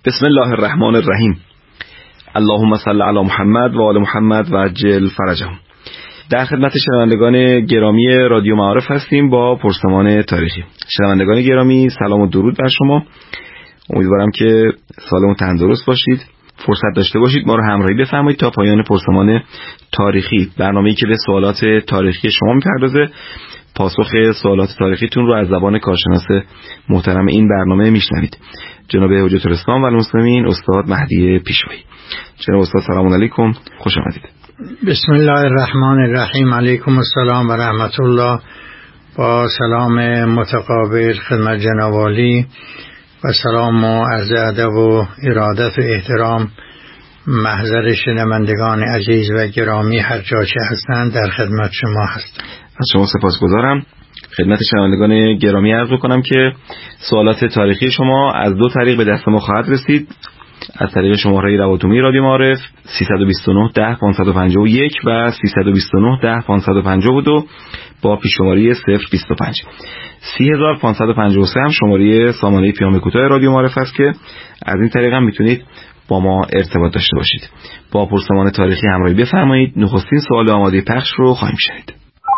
بسم الله الرحمن الرحیم. اللهم صل علی محمد و آل محمد و عجل فرجهم. در خدمت شنوندگان گرامی رادیو معارف هستیم با پرسمان تاریخی. شنوندگان گرامی، سلام و درود بر شما. امیدوارم که سالم و تندرست باشید. فرصت داشته باشید ما رو همراهی بفرمایید تا پایان پرسمان تاریخی، برنامه‌ای که به سوالات تاریخی شما می‌پردازه. پاسخ سوالات تاریخیتون رو از زبان کارشناس محترم این برنامه میشنوید، جناب حجت الاسلام و المسلمین استاد مهدی پیشوایی. جناب استاد سلام علیکم، خوش آمدید. بسم الله الرحمن الرحیم. علیکم السلام و رحمت الله. با سلام متقابل خدمت جناب عالی و سلام و عرض ادب و ارادت و احترام محضر شنوندگان عزیز و گرامی هر جا چه هستند در خدمت شما هستم. از شما سپاسگزارم. خدمت شنوندگان گرامی عرض کنم که سوالات تاریخی شما از دو طریق به دست ما خواهد رسید. از طریق شماره رواتومی رادیو معارف 329 10 551 و 329 10 552 با پیش‌شماری 025. 3553 هم شماره سامانه پیام کوتاه رادیو معارف است که از این طریق هم میتونید با ما ارتباط داشته باشید. با پرسمان تاریخی همراهی بفرمایید. نخستین سوال آماده پخش رو خواهیم شنید.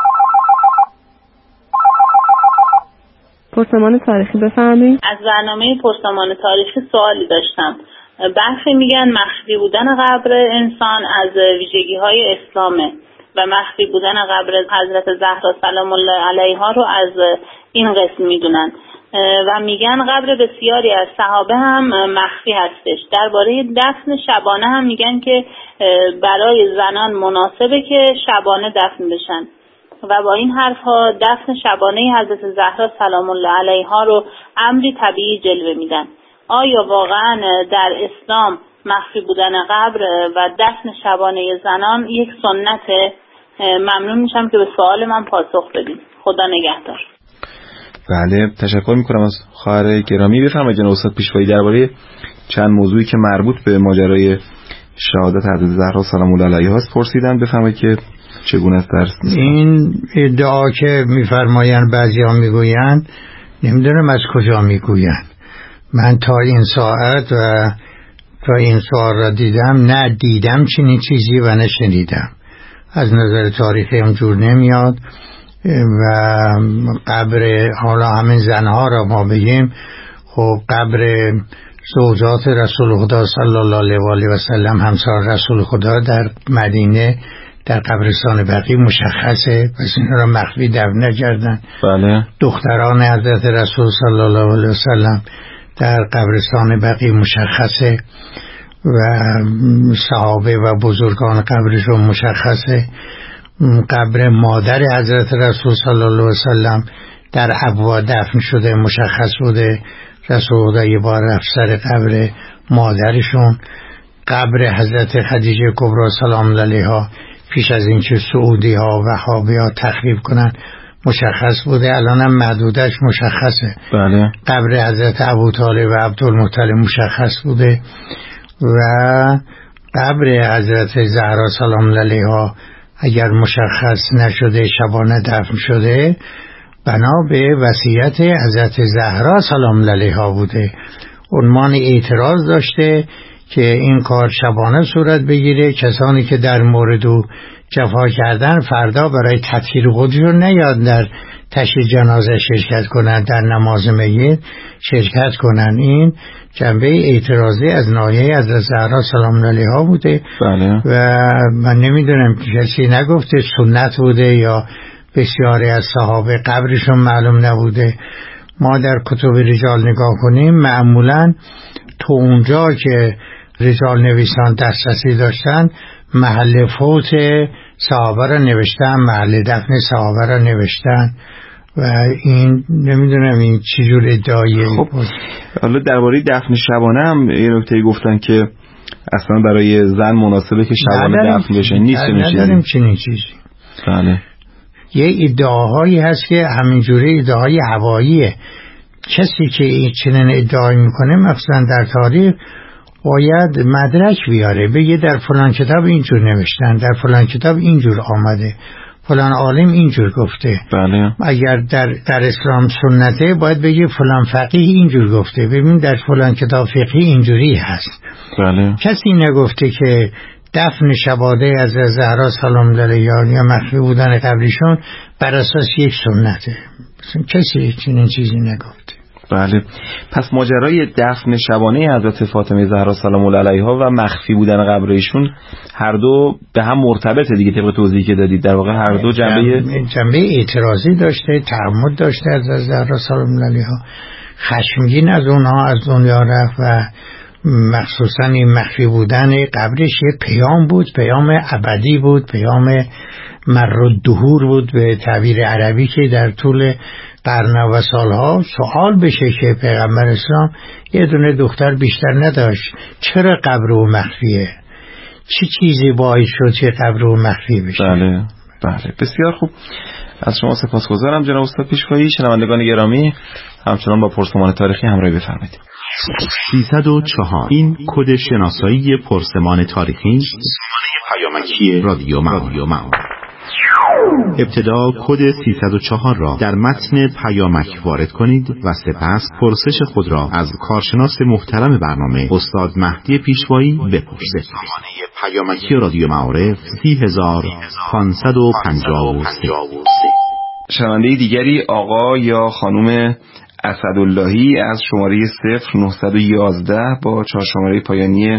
پرسمان تاریخی بفرمایید. از برنامه پرسمان تاریخی سوالی داشتم. برخی میگن مخفی بودن قبر انسان از ویژگی‌های اسلامه و مخفی بودن قبر حضرت زهرا سلام الله علیها رو از این قسم میدونن و میگن قبر بسیاری از صحابه هم مخفی هستش. درباره دفن شبانه هم میگن که برای زنان مناسبه که شبانه دفن بشن و با این حرفها دفن شبانه حضرت زهرا سلام الله علیها رو امری طبیعی جلوه میدن. آیا واقعا در اسلام مخفی بودن قبر و دفن شبانه زنان یک سنته؟ ممنون میشم که به سوال من پاسخ بدید. خدا نگهدار. بله، تشکر میکنم از خواهر گرامی. بفرمایید جناب استاد پیشوایی درباره چند موضوعی که مربوط به ماجرای شهادت حضرت زهرا سلام الله علیها است پرسیدن. بفرمایید که چگونه است درست؟ این ادعا که میفرمایند بعضیا میگویند، نمیدونم از کجا میگویند. من تا این ساعت و تا این سوال را دیدم چنین چیزی و نشنیدم. از نظر تاریخی هم جور نمیاد و قبر حالا همین زنها را ما بگیم، خب قبر زوجات رسول خدا صلی الله علیه و سلم همسر رسول خدا در مدینه در قبرستان بقیع مشخصه، پس این را مخفی دفن نکردن. بله. دختران حضرت رسول صلی الله علیه و سلم در قبرستان بقیع مشخصه و صحابه و بزرگان قبرشون مشخصه. قبر مادر حضرت رسول صلی الله علیه و سلم در ابوا دفن شده، مشخص بوده. رسول خدا یه بار رفت سر قبر مادرشون. قبر حضرت خدیجه کبری سلام الله علیها پیش از اینکه سعودی ها و وهابی ها تخریب کنن مشخص بوده، الان هم محدودش مشخصه. بله. قبر حضرت ابوطالب و عبدالمطلب مشخص بوده و قبر حضرت زهرا سلام الله علیها اگر مشخص نشده شبانه دفن شده بنا به وصیت حضرت زهرا سلام الله علیها بوده. عنوان اعتراض داشته که این کار شبانه صورت بگیره، کسانی که در مورد او جفا کردن فردا برای تطهیر خودشون نیاد در تشییع جنازه شرکت کنن، در نماز میت شرکت کنن. این جنبه اعتراضی از ناحیه حضرت زهرا سلام الله علیها بوده. بله. و من نمیدونم کسی نگفته سنت بوده یا بسیاری از صحابه قبرشون معلوم نبوده. ما در کتب رجال نگاه کنیم معمولا تو اونجا که رجال نویسان دسترسی داشتن محل فوت صحابه را نوشتن، محل دفن صحابه را نوشتن و این نمیدونم این چجور ادعاییه. خب حالا درباره دفن شبانه هم یه نکته گفتن که اصلا برای زن مناسبه که شبانه دفن بشه، نیست چنین چیزی. بله. یه ادعاهایی هست که همینجوری ادعاهای هواییه. کسی که چنین ادعایی میکنه مثلا در تاریخ باید مدرک بیاره، بگه در فلان کتاب اینجور نوشتن، در فلان کتاب اینجور آمده. فلان عالم اینجور گفته. بله. اگر در اسلام سنته باید بگی فلان فقیه اینجور گفته. ببین در فلان کتاب فقهی اینجوری هست. بله. کسی نگفته که دفن شباده از زهرا سلام علیها یا مخفی بودن قبرشون بر اساس یک سنته. کسی چنین چیزی نگفته. بله. پس ماجرای دفن شبانه حضرت فاطمه زهرا سلام علیها و مخفی بودن قبر ایشون هر دو به هم مرتبطه دیگه، طبق توضیحی که دادید. در واقع هر دو جنبه اعتراضی داشته، تعمد داشته از زهرا سلام علیها، خشمگین از اونها از دنیا رفت و مخصوصا این مخفی بودن قبرش یه پیام بود، پیام ابدی بود، پیام مرالدهور بود به تعبیر عربی، که در طول قرن و سالها سوال بشه که پیغمبر اسلام یه دونه دختر بیشتر نداشت، چرا قبر او مخفیه؟ چه چیزی باعث شد که قبر او مخفی بشه؟ بله بله، بسیار خوب. از شما سپاسگزارم جناب استاد پیشوایی. شنوندگان گرامی همچنان با پرسمان تاریخی همراهی بفرمایید. 304 این کد شناسایی پرسمان تاریخی پیامکی رادیو معارف. ابتدا کد 304 را در متن پیامک وارد کنید و سپس پرسش خود را از کارشناس محترم برنامه استاد مهدی پیشوایی بپرسید. پیامکی رادیو معارف 30553. شنونده دیگری آقا یا خانم اسداللهی از شماره 0911 با 4 شماره پایانی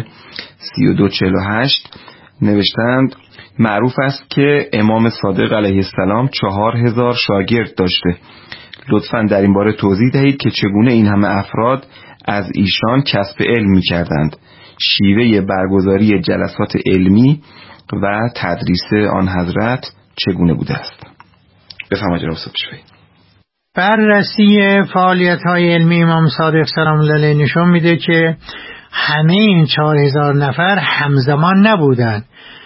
3248 نوشتند معروف است که امام صادق علیه السلام 4000 شاگرد داشته. لطفاً در این باره توضیح دهید که چگونه این همه افراد از ایشان کسب علم می کردند، شیوه برگزاری جلسات علمی و تدریس آن حضرت چگونه بوده است. بفرمایید جناب استاد پیشوایی. بررسی فعالیت‌های علمی امام صادق سلام الله علیه نشون میده که همه این 4000 نفر همزمان نبودند،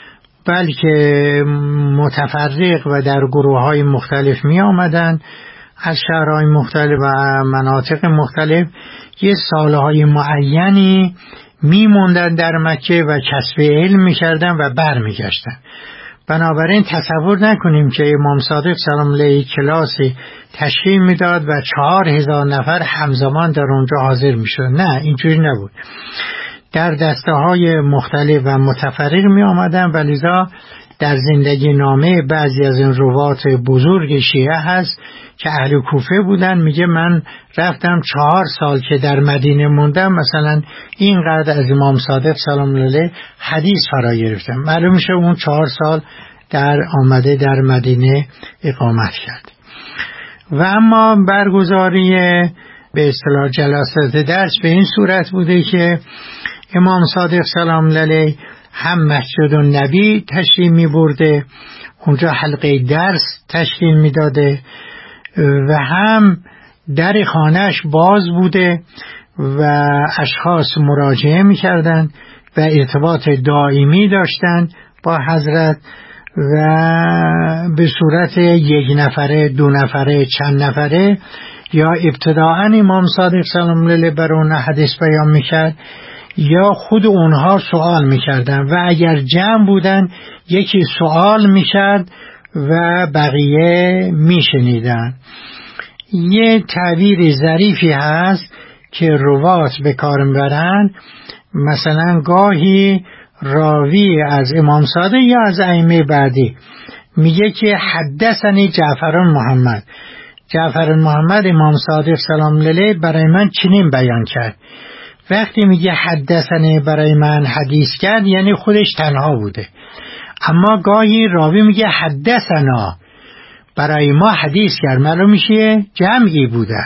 بلکه متفرق و در گروه‌های مختلف می آمدند از شهرهای مختلف و مناطق مختلف. یه سالهای معینی می موندن در مکه و کسب علم می کردن و بر می گشتن. بنابراین تصور نکنیم که امام صادق سلام علیه کلاسی تشکیل می داد و 4000 نفر همزمان در اونجا حاضر می شد. نه، اینجوری نبود. در دسته های مختلف و متفرق می آمدن و لذا در زندگی نامه بعضی از این روات بزرگ شیعه هست که اهل کوفه بودن، میگه من رفتم 4 سال که در مدینه موندم مثلا اینقدر از امام صادق سلام علیه حدیث فرا گرفتم. معلوم میشه اون 4 سال آمده در مدینه اقامت کرد. و اما برگزاری به اصطلاح جلسات درس به این صورت بوده که امام صادق سلام علیه هم مسجد النبی تشکیل می برده، اونجا حلقه درس تشکیل می داده و هم در خانهش باز بوده و اشخاص مراجعه می کردن و ارتباط دائمی داشتن با حضرت و به صورت 1 نفره 2 نفره چند نفره یا ابتداعا امام صادق سلام علیه بر اون حدیث بیان می کرد یا خود اونها سوال میکردن و اگر جمع بودن یکی سوال میکرد و بقیه میشنیدن. یه تعبیر ظریفی هست که روات به کار میبرن، مثلا گاهی راوی از امام صادق یا از ائمه بعدی میگه که حدثنی جعفر محمد، جعفر محمد امام صادق سلام علیه برای من چنین بیان کرد. وقتی میگه حدثنی برای من حدیث کرد یعنی خودش تنها بوده. اما گاهی راوی میگه حدثنا برای ما حدیث کرد، معلوم میشه جمعی بودن.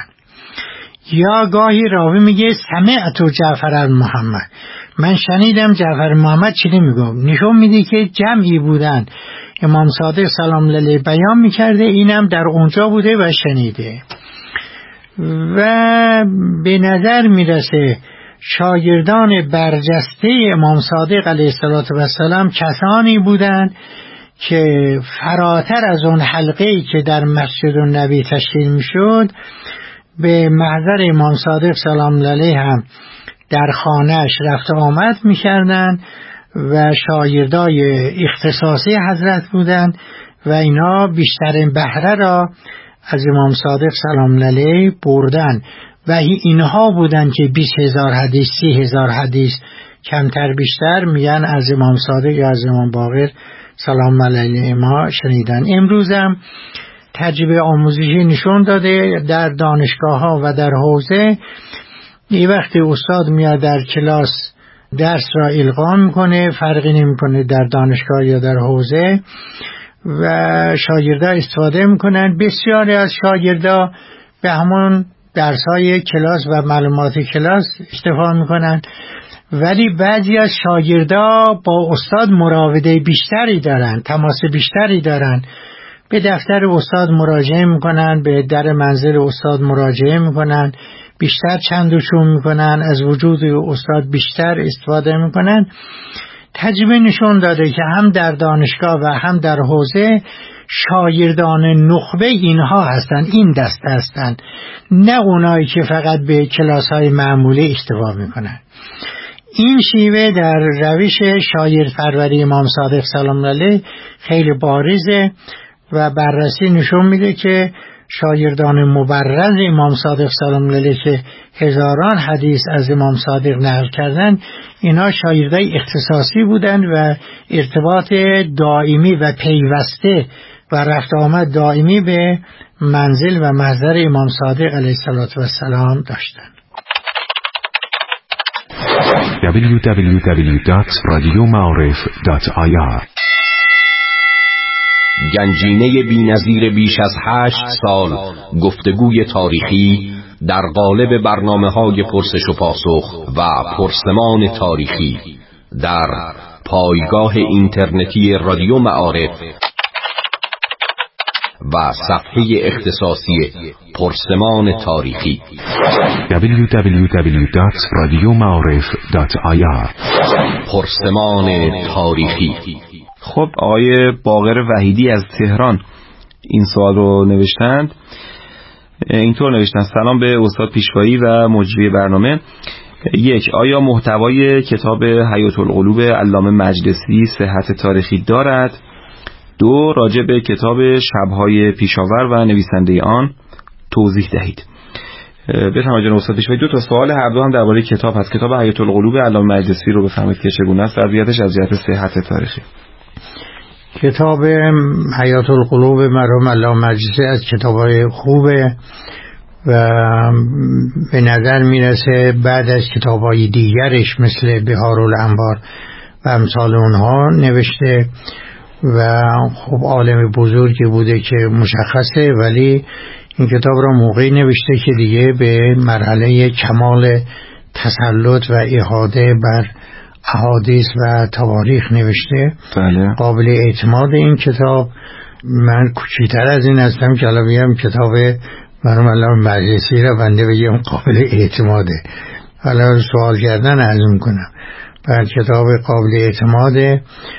یا گاهی راوی میگه سمعت جعفر محمد، من شنیدم جعفر محمد چی میگم، نشون میده که جمعی بودن. امام صادق سلام علیه بیان میکرده، اینم در اونجا بوده و شنیده. و به نظر میرسه شاگردان برجسته امام صادق علیه السلام کسانی بودند که فراتر از اون حلقه‌ای که در مسجد النبی تشکیل میشد به محضر امام صادق سلام علیه هم در خانه‌اش رفت آمد میکردند و شاگردای اختصاصی حضرت بودند و اینا بیشترین بهره را از امام صادق سلام علیه بردن و اینها بودن که 20,000 حدیث 30,000 حدیث کمتر بیشتر میگن از امام صادق یا از امام باقر سلام علیه ما شنیدن. امروز هم تجربه آموزشی نشون داده در دانشگاه ها و در حوزه این وقتی استاد میاد در کلاس درس را القا میکنه، فرقی نمیکنه در دانشگاه یا در حوزه، و شاگردا استفاده میکنن. بسیاری از شاگردا به همون درس‌های کلاس و معلومات کلاس استفاده میکنن، ولی بعضی از شاگردا با استاد مراوده بیشتری دارن، تماس بیشتری دارن، به دفتر استاد مراجعه میکنن، به در منزل استاد مراجعه میکنن، بیشتر چند و چون میکنن، از وجود استاد بیشتر استفاده میکنن. تجربه نشون داده که هم در دانشگاه و هم در حوزه شاگردان نخبه اینها هستند، این دسته هستند، نه اونایی که فقط به کلاس‌های معمولی اشتباه میکنن. این شیوه در روش شاگرد پروری امام صادق سلام علیه خیلی بارزه و بررسی نشون میده که شاگردان مبرز امام صادق سلام علیه که هزاران حدیث از امام صادق نقل کردن، اینا شاگردای اختصاصی بودن و ارتباط دائمی و پیوسته و رفت آمد دائمی به منزل و محضر امام صادق علیه السلام داشتن. www.radiomaarif.ir گنجینه بی‌نظیر بیش از 8 سال گفتگوی تاریخی در قالب برنامه‌های پرسش و پاسخ و پرسمان تاریخی در پایگاه اینترنتی رادیو معارف و صفحه اختصاصی پرسمان تاریخی www.radiomaarif.ir پرسمان تاریخی. خب آقای باقر وحیدی از تهران این سوال رو نوشتند، اینطور نوشتن: سلام به استاد پیشوایی و مجری برنامه. 1. آیا محتوای کتاب حیات القلوب علامه مجلسی صحت تاریخی دارد؟ 2. راجع به کتاب شب‌های پیشاور و نویسنده آن توضیح دهید. بفرمایید جناب استاد پیشوایی. 2 تا سوال هر دو هم درباره کتاب هست. کتاب حیات القلوب علامه مجلسی رو بفرمایید که چگونه است وضعیتش از جهت صحت تاریخی. کتاب حیات القلوب مرحوم علامه مجلسی از کتاب‌های خوبه و به نظر میرسه بعد از کتاب‌های دیگرش مثل بهار الانوار و امثال اونها نوشته و خب عالم بزرگی بوده که مشخصه، ولی این کتاب را موقعی نوشته که دیگه به مرحله کمال تسلط و احاطه بر احادیث و تواریخ نوشته. بله. قابل اعتماد این کتاب، من کوچیک‌تر از این هستم که الان بگم کتاب مرحوم علامه مجلسی را بنده بگم قابل اعتماده، حالا سوال کردن عرض میکنم. بعد کتاب قابل اعتماده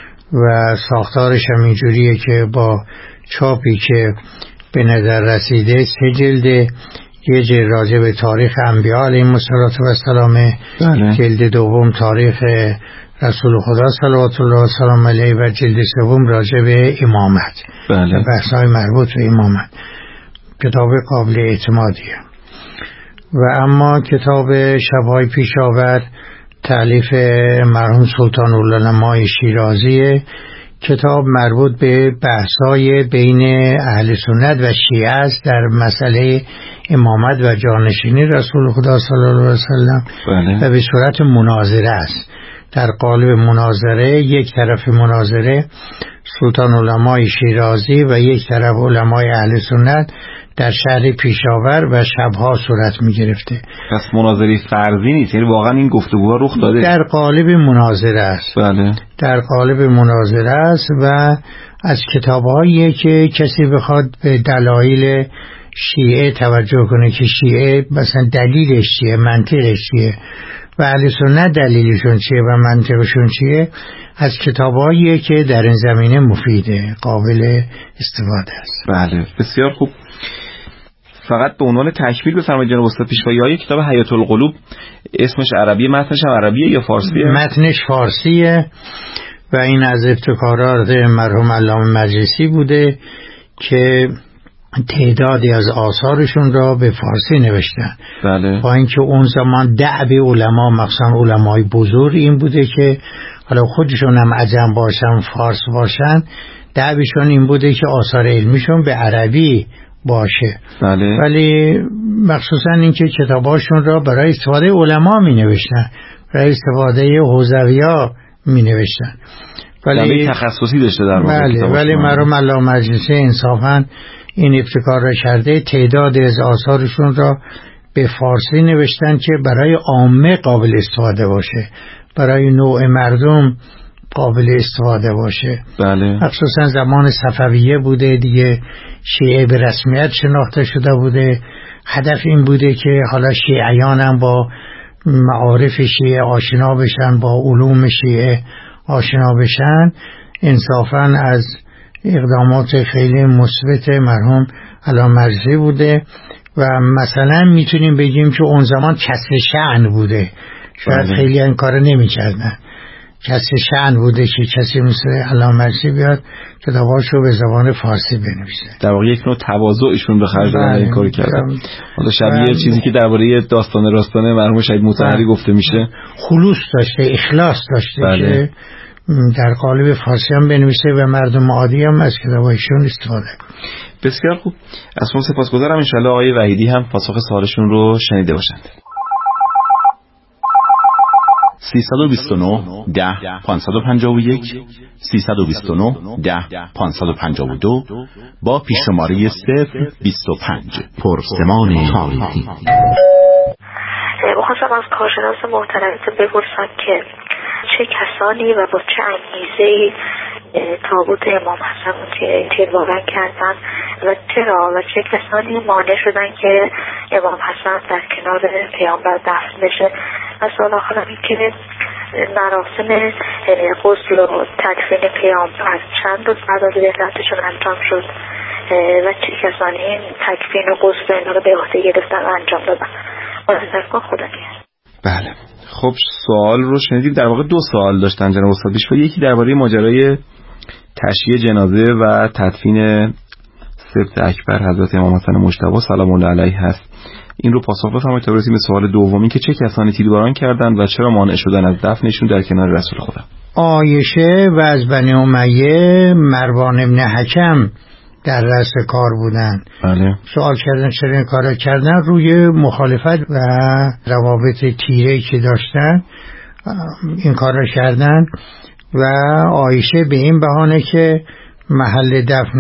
و ساختارش هم اینجوریه که با چاپی که به نظر رسیده 3 جلده، یه جلد راجع به تاریخ انبیاء علیهم السلام، جلد دوم تاریخ رسول خدا صلوات الله و سلام علیه و جلد سوم راجع به امامت، بله، بحث‌های مربوط به امامت. کتاب قابل اعتمادیه. و اما کتاب شب‌های پیشاور تألیف مرحوم سلطان العلماء شیرازی، کتاب مربوط به بحث‌های بین اهل سنت و شیعه است در مسئله امامت و جانشینی رسول خدا صلی الله علیه وسلم و به صورت مناظره است. در قالب مناظره، یک طرف مناظره سلطان العلماء شیرازی و یک طرف علمای اهل سنت در شهر پیشاور و شبها صورت می گرفته. پس مناظره فرضی نیست، یعنی واقعا این گفتگوها رخ داده؟ در قالب مناظره است. بله. در قالب مناظره است و از کتاب‌هایی که کسی بخواد به دلایل شیعه توجه کنه که شیعه مثلا دلیلش چیه، منطقش چیه و اهل سنت دلیلشون چیه و منطقشون چیه، از کتاب‌هایی که در این زمینه مفیده، قابل استفاده است. بله، بسیار خوب. فقط به عنوان تکمیل بفرمایید جناب استاد پیشوایی، های کتاب حیات القلوب اسمش عربیه، متنش هم عربیه یا فارسیه؟ متنش فارسیه و این از ابتکارات مرحوم علامه مجلسی بوده که تعدادی از آثارشون را به فارسی نوشتن. بله. با اینکه اون زمان دأب علما، مخصوصا علمای بزرگ، این بوده که حالا خودشون هم عجم باشن فارس باشن، دأبشون این بوده که آثار علمیشون به عربی باشه. بله. ولی مخصوصا اینکه کتاباشون را برای استفاده علما می نوشتن، برای استفاده حوزویا می نوشتن، ولی تخصصی داشته در مورد بله. ولی مرحوم علامه مجلسی انصافاً این ابتکار را کرده، تعداد از آثارشون را به فارسی نوشتن که برای عامه قابل استفاده باشه، برای نوع مردم قابل استفاده باشه. بله. مخصوصا زمان صفویه بوده دیگه، شیعه به رسمیت شناخته شده بوده. هدف این بوده که حالا شیعیان هم با معارف شیعه آشنا بشن، با علوم شیعه آشنا بشن. انصافا از اقدامات خیلی مثبت مرحوم علامه مجلسی بوده و مثلا میتونیم بگیم که اون زمان کسر شأن بوده، شاید خیلی این کار نمی کردن. کسر شأن بوده که کسی مثل علامه مجلسی بیاد کتاباشو به زبان فارسی بنویسه. در واقع یک نوع تواضعشون به خرج دادن این کار کردن. حالا شبیه چیزی که درباره داستان راستانه مرحوم شهید مطهری گفته میشه، خلوص داشته، اخلاص داشته که در قالب فارسی هم بنویسه و مردم عادی هم از کتابایشون استفاده. بسیار خوب، از شما سپاسگزارم. انشالله آقای وحیدی هم پاسخ سوالشون رو شنیده باشند. 329 10 551 329 10 552 با پیششماره 025 پرسمان تاریخی. بخواستم از کارشناس محترمتون بپرسم که چه کسانی و با چه انگیزه‌ای تابوت امام حسن رو تیرباران کردن و چرا و چه کسانی مانع شدن که امام حسن در کنار پیامبر دفن بشه. و سوال آخرم این که مراسم غسل و تکفین پیامبر چند روز بعد از ولادتشون انجام شد و چه کسانی این تکفین و غسل اینا رو به عهده گرفتن و انجام دادن. خدا نیست. بله. خب سوال رو شنیدیم. در واقع دو سوال داشتن جناب استاد پیشوا. یکی درباره ماجرای تشییع جنازه و تدفین سبط اکبر حضرت امام حسن مجتبی سلام الله علیه هست. این رو پاسخ بفرمایید تا برسیم به سوال دومی که چه کسانی تیرباران کردند و چرا مانع شدن از دفنشون در کنار رسول خدا. عایشه و از بنی امیه مروان ابن حکم در رأس کار بودن. بله. سوال کردن چرا این کار کردن، روی مخالفت و روابط تیره که داشتن این کار را کردن و عایشه به این بهانه که محل دفن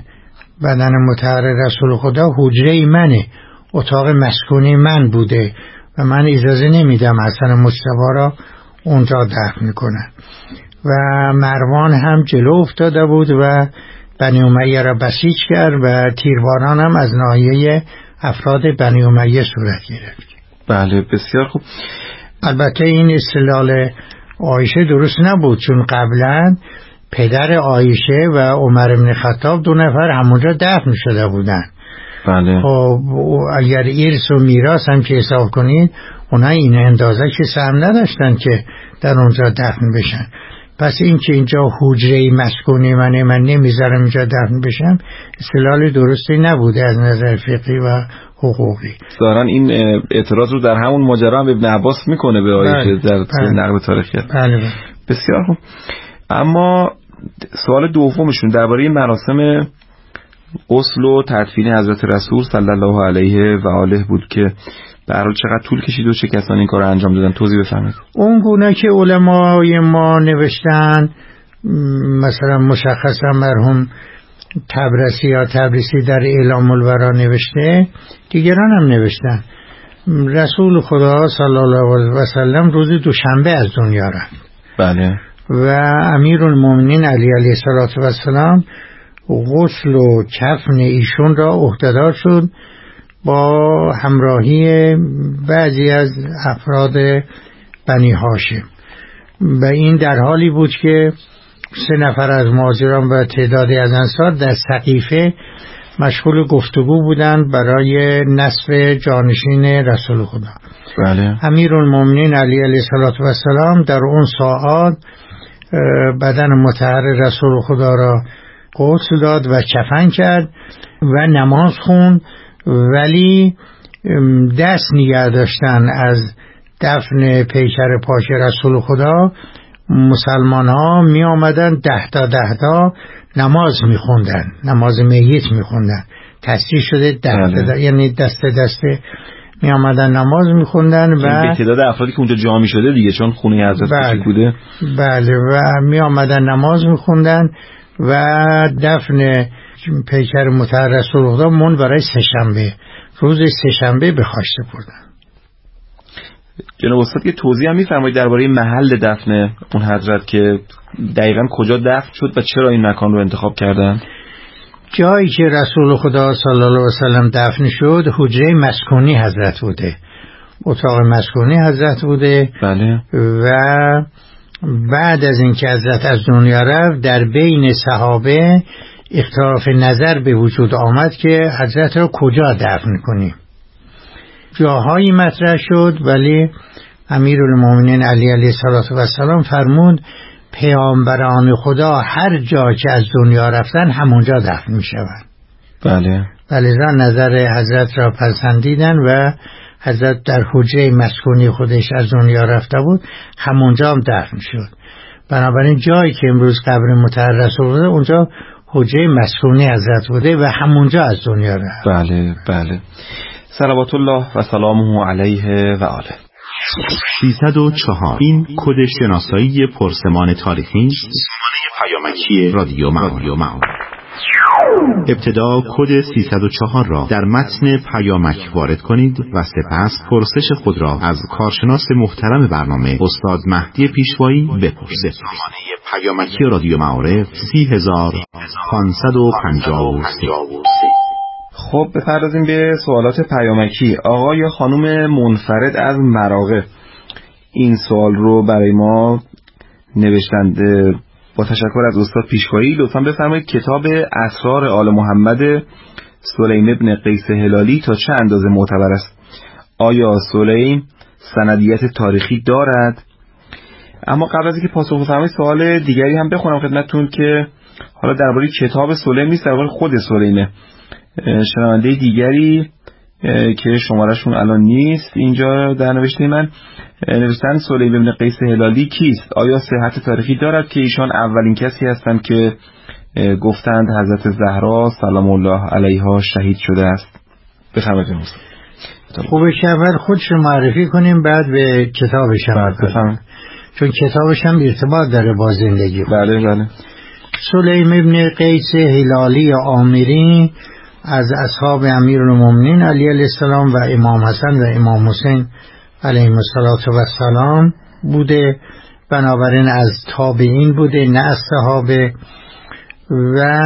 بدن مطهر رسول خدا حجره منه، اتاق مسکونی من بوده و من اجازه نمیدم حسن مجتبی را اونجا دفن کنن. و مروان هم جلو افتاده بود و بنی امیه را بسیج کرد و تیرباران هم از ناحیه افراد بنی امیه صورت گرفت. بله بسیار خوب. البته این استدلال عایشه درست نبود، چون قبلا پدر عایشه و عمر بن خطاب 2 نفر همونجا دفن شده بودن. بله. خب اگر ارث و میراث هم که حساب کنید اونا این اندازه که سهم نداشتن که در اونجا دفن بشن. پس این که اینجا حجره مسکونی من نمیذارم اینجا دفن بشم استدلال درستی نبوده از نظر فقهی و حقوقی. دارن این اعتراض رو در همون ماجرا هم ابن عباس میکنه به عایشه در نقل تاریخی. بله. بسیار خوب. اما سوال دومشون درباره مراسم غسل و تدفین حضرت رسول صلی الله علیه و آله بود که به هر حال چقدر طول کشید و چه کسانی این کار انجام دادن، توضیح بفرمایید. اون گونه که علمای ما نوشتن، مثلا مشخصا مرحوم تبرسی یا تبریسی در اعلام الورا نوشته، دیگران هم نوشتن. رسول خدا صلی الله علیه و سلم روز دوشنبه از دنیا رفت. بله. و امیرالمومنین علی علیه السلام غسل و کفن ایشون را عهدهدار شد با همراهی بعضی از افراد بنی هاشم و این در حالی بود که 3 نفر از مهاجران و تعدادی از انصار در سقیفه مشغول گفتگو بودند برای نصب جانشین رسول خدا. بله. امیرالمومنین علی علیه السلام در اون ساعات بدن مطهر رسول خدا را غسل داد و کفن کرد و نماز خوند، ولی دست نگه داشتن از دفن پیکر پاک رسول خدا. مسلمان ها می آمدن 10 تا نماز می خوندن، نماز میت می خوندن، تصریح شده 10 یعنی دسته می آمدن نماز می خوندن و به تعداد افرادی که اونجا جمع شده دیگه، چون خونه حضرت کوچیک بوده. بله، و می آمدن نماز می خوندن و دفن پیکر مطهر رسول خدا مون برای سه‌شنبه، روز سه‌شنبه به خاک سپردن. جناب استاد که توضیح هم می‌فرمایید درباره محل دفن اون حضرت که دقیقاً کجا دفن شد و چرا این مکان رو انتخاب کردن؟ جایی که رسول خدا صلی الله علیه و سلم دفن شد حجره مسکونی حضرت بوده، اتاق مسکونی حضرت بوده. بله. و بعد از اینکه حضرت از دنیا رفت در بین صحابه اختلاف نظر به وجود آمد که حضرت را کجا دفن کنیم. جاهایی مطرح شد، ولی امیرالمومنین علی علیه السلام فرمود پیامبران خدا هر جا که از دنیا رفتن همونجا دفن می شوند. بله. ولذا نظر حضرت را پسندیدن و حضرت در حجره مسکونی خودش از دنیا رفته بود، همونجا هم دفن شد. بنابراین جایی که امروز قبر مطهر رسول خدا اونجا حجره مسکونی حضرت بوده و همونجا از دنیا رفت. بله بله. صلوات الله و سلامه علیه و آله. 304 این کد شناسایی پرسمان تاریخی پیامکی رادیو معارف. ابتدا کد 304 را در متن پیامک وارد کنید و سپس پرسش خود را از کارشناس محترم برنامه استاد مهدی پیشوایی بپرسید. پیامکی رادیو معارف 30553. خب بپردازیم به سوالات پیامکی. آقا یا خانم منفرد از مراغه این سوال رو برای ما نوشتند. با تشکر از استاد پیشوایی لطفاً بفرمایید کتاب اسرار آل محمد سلیم ابن قیس هلالی تا چه اندازه معتبر است؟ آیا سلیم سندیت تاریخی دارد؟ اما قبل از اینکه پاسخ بفرمایید سوال دیگری هم بخونم خدمتتون که حالا درباره کتاب سلیم نیست، درباره خود سلیمه. شنونده دیگری که شمارهشون الان نیست اینجا در نوشته من نوشتن سلیم ابن قیس هلالی کیست؟ آیا صحت تاریخی دارد که ایشان اولین کسی هستند که گفتند حضرت زهرا سلام الله علیها شهید شده است؟ بفرمایید. خوبه که اول خودش معرفی کنیم بعد به کتابش هم بفرمایید، چون کتابش هم ارتباط داره با زندگی. بله بله. سلیم ابن قیس هلالی عامری از اصحاب امیرالمومنین علی علیه السلام و امام حسن و امام حسین علیهم السلام بوده، بنابراین از تابعین بوده نه از صحابه. و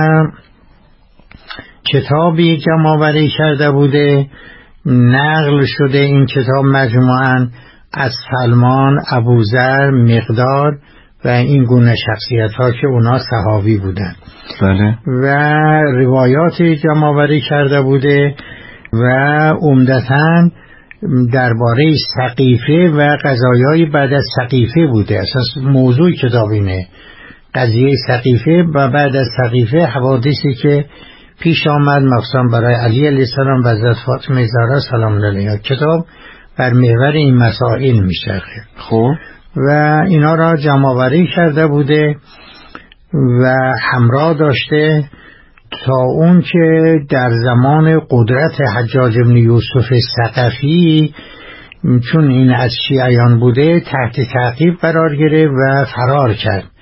کتابی جمع‌آوری کرده بوده، نقل شده این کتاب مجموعاً از سلمان، ابوذر، مقدار و این گونه شخصیت ها که اونا صحابی بودن. بله. و روایات جمع‌آوری کرده بوده و عمدتاً درباره سقیفه و قضایای بعد از سقیفه بوده. اساس موضوع کتاب اینه، قضیه سقیفه و بعد از سقیفه حوادثی که پیش آمد مخصوصا برای علی علیه السلام و حضرت فاطمه زهرا سلام الله علیها. کتاب بر محور این مسائل میچرخه. خب و اینا را جمع‌آوری کرده بوده و همراه داشته تا اون که در زمان قدرت حجاج بن یوسف ثقفی، چون این از شیعیان بوده، تحت تعقیب قرار گرفت و فرار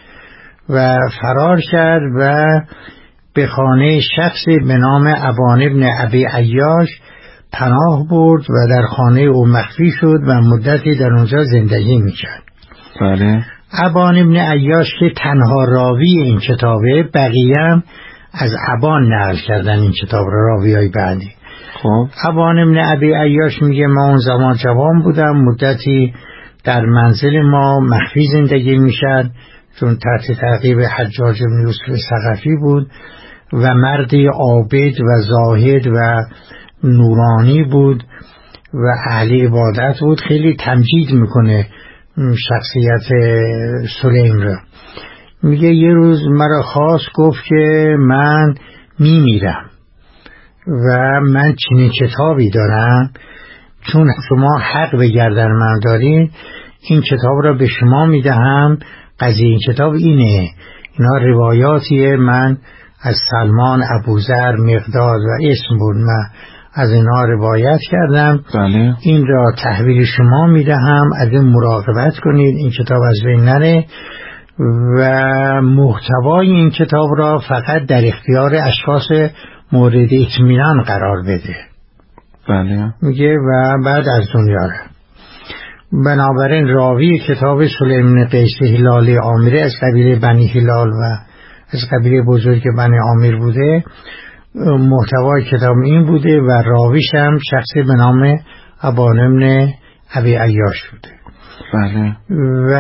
کرد و به خانه شخصی به نام ابان ابن ابی عیاش پناه برد و در خانه او مخفی شد و مدتی در اونجا زندگی میکرد. بله. ابان ابن عیاش که تنها راوی این کتابه، بقیه هم از ابان نقل کردن این کتاب را، راویای بعدی. خب ابان ابن ابی عیاش میگه من اون زمان جوان بودم، مدتی در منزل ما مخفی زندگی میشد چون تحت تعقیب حجاج بن یوسف ثقفی بود و مردی عابد و زاهد و نورانی بود و اهل عبادت بود. خیلی تمجید میکنه شخصیت سلیم را. میگه یه روز مرا خواست، گفت که من میمیرم و من چنین کتابی دارم، چون شما حق به گردن من دارین این کتاب را به شما میدهم. قضیه این کتاب اینه، اینا روایاتیه، من از سلمان، ابوذر، مقداد و اسم بود، من از اینا روایت کردم. بله. این را تحویل شما میدهم، از این مراقبت کنید این کتاب از بین نره و محتوای این کتاب را فقط در اختیار اشخاص مورد اطمینان قرار بده. بله. میگه و بعد از دنیا را. بنابراین راوی کتاب سلیمان قیس هلالی عامری از قبیله بنی هلال و از قبیله بزرگ بنی عامر بوده. محتوای کتاب این بوده و راویش هم شخصی به نام ابان بن ابی عیاش بوده. بله. و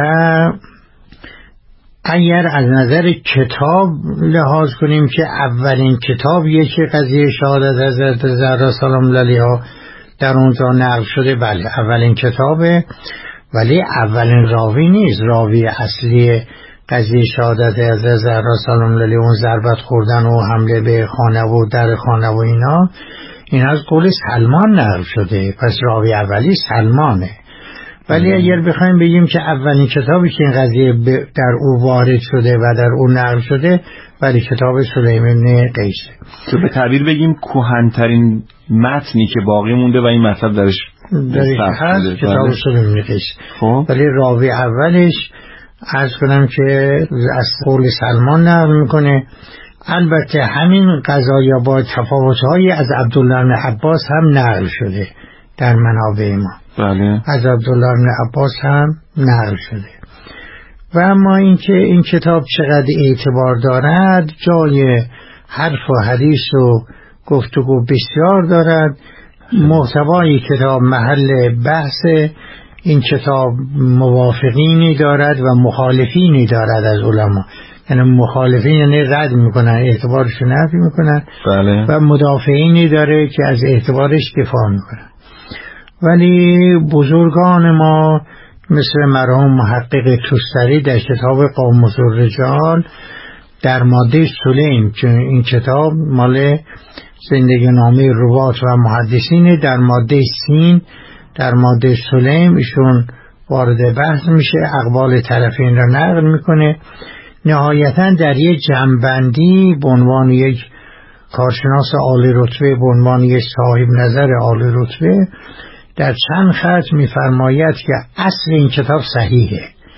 اگر از نظر کتاب لحاظ کنیم که اولین کتابیه که قضیه شهادت حضرت زهرا سلام الله علیها در اونجا نقل شده، بله اولین کتابه، ولی اولین راوی نیست. راوی اصلی قضیه شهادت حضرت زهرا سلام الله علیها، اون ضربت خوردن و حمله به خانه و در خانه و این از قول سلمان نقل شده، پس راوی اولی سلمانه. ولی اگر بخوایم بگیم که اولین کتابی که این قضیه در او وارد شده و در او نقل شده، ولی کتاب سلیمان قیسه، که به تعبیر بگیم کهن‌ترین متنی که باقی مونده و این مطلب درش هست، کتاب سلیمان قیسه. ولی راوی اولش عرض کنم که از قول سلمان نقل میکنه. البته همین قضایا با تفاوت‌هایی از عبدالله بن عباس هم نقل شده در منابع ما. بله. از عبدالله بن عباس هم نقل شده. و اما اینکه این کتاب چقدر اعتبار دارد، جای حرف و حدیث و گفتگو بسیار دارد. محتوای کتاب محل بحث. این کتاب موافقینی دارد و مخالفینی دارد از علما، یعنی مخالفین یعنی رد میکنن، اعتبارش نفی میکنن. بله. و مدافعینی داره که از اعتبارش دفاع میکنن. ولی بزرگان ما مثل مرحوم محقق توستری در کتاب قاموس الرجال در ماده سلیم، که این کتاب مال زندگی نامه روات و محدثین، در ماده سین در ماده سلیم ایشون وارد بحث میشه، اقوال طرفین را نقل میکنه. نهایتا در یک جمع‌بندی به عنوان یک کارشناس عالی رتبه، به عنوان یک صاحب نظر عالی رتبه، در چند خط میفرماید که اصل این کتاب صحیحه،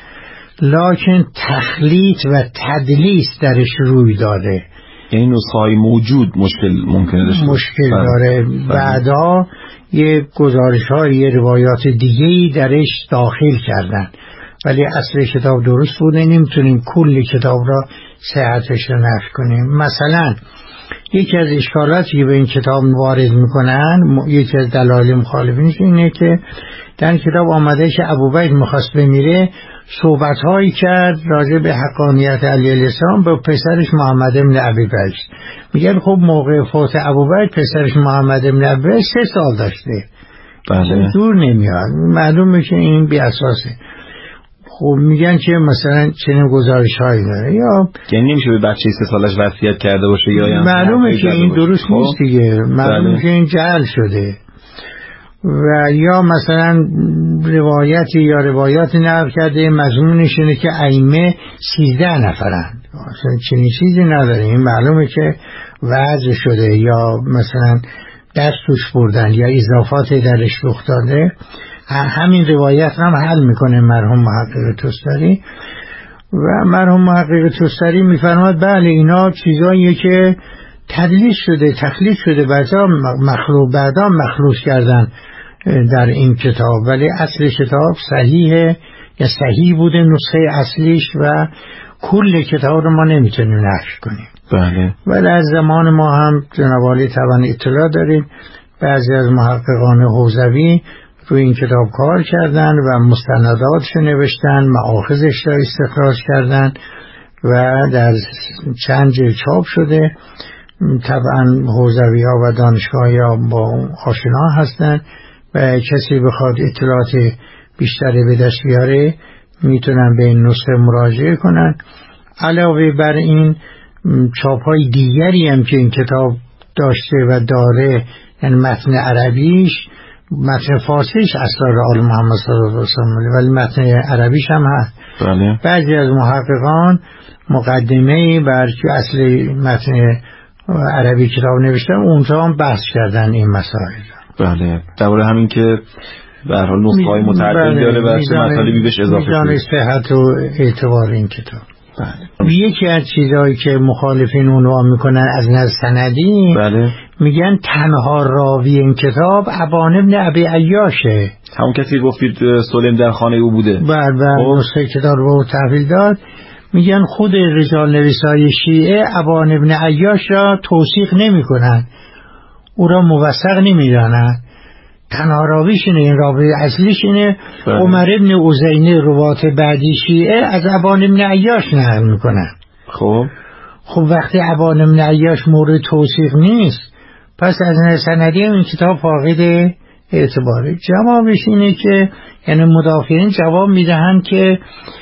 لکن تخلیط و تدلیس درش روی داره. این نسخه‌های موجود ممکنه داشته مشکل داره. بعدا یه گزارش‌های، یه روایات دیگه‌ای درش داخل کردن، ولی اصل کتاب درست بوده. نمیتونیم کل کتاب را صحتش رو نفی کنیم. مثلا یکی از اشکالاتی که به این کتاب وارد میکنن، یکی از دلایل مخالفینش اینه که در این کتاب آمده که ابوبکر میخواست بمیره، صحبت‌هایی کرد راجع به حقانیت علی علیه السلام با پسرش محمد بن ابوبکر. میگن خب موقع فوت ابوبکر پسرش محمد بن ابوبکر 3 سال داشته. بله. دور نمیاد، معلومه که این بی اساسه. خب میگن که مثلا چنین گزارش‌هایی داره، یا یعنی نمیشه به بچه 3 سالش وصیت کرده باشه، یا معلومه که این درست نیست دیگه، معلومه که این جهل شده. و یا مثلا روایتی یا روایاتی نقل کرده مضمونش اینه که ائمه 13 نفرند، مثلا چنین چیزی نداره. این معلومه که وضع شده یا مثلا دست توش بردن یا اضافاتی درش رخ داده. همین روایت هم حل میکنه مرحوم محقق توستری. و مرحوم محقق توستری میفرماد بله اینا چیزاییه که تدلیس شده، تخلیط شده، بعدا مخلوط کردن در این کتاب، ولی اصل کتاب صحیحه یا صحیح بوده نسخه اصلیش و کل کتاب رو ما نمیتونیم نقش کنیم. بله. و در زمان ما هم جناب عالی طبعا اطلاع داریم بعضی از محققان حوزوی روی این کتاب کار کردن و مستنداتش نوشتن، مآخذش را استخراج کردن و در چند جلد چاپ شده. طبعا حوزوی ها و دانشگاهی ها با آشنا هستن و کسی بخواد اطلاعات بیشتری به دست بیاره میتونن به این نسخه مراجعه کنن. علاوه بر این چاپ‌های دیگری هم که این کتاب داشته و داره، یعنی متن عربیش، متن فارسیش اسرار آل محمد صلی الله علیه و سلم، ولی متن عربیش هم هست. بله. بعضی از محققان مقدمه بر اصل متن عربی کتاب نوشتن، اونجا هم بحث کردن این مسائل. بله، درباره همین که به هر حال نسخه‌های متعدد داره و چه مطالبی بهش اضافه شده. میزان صحت و اعتبار این کتاب. بله. یکی از چیزایی که مخالفین عنوان میکنن از نظر سندی، بله، میگن تنها راوی این کتاب ابان ابن ابی عیاشه، همون کسی گفتید سلیم در خانه او بوده. بله، نسخه کتاب رو تحویل داد. میگن خود رجال نویسای شیعه ابان ابن عیاش را توثیق نمی کنن، او را موثق نمی دانن. تنها راویش اینه، این راوی اصلیش اینه. عمر ابن عزینه روات بعدی شیعه از ابان ابن عیاش نقل میکنن. خب وقتی ابان ابن عیاش مورد توثیق نیست، پس از نظر سندی این کتاب فاقد اعتباره. جوابش اینه که یعنی مدافعین جواب میدهند که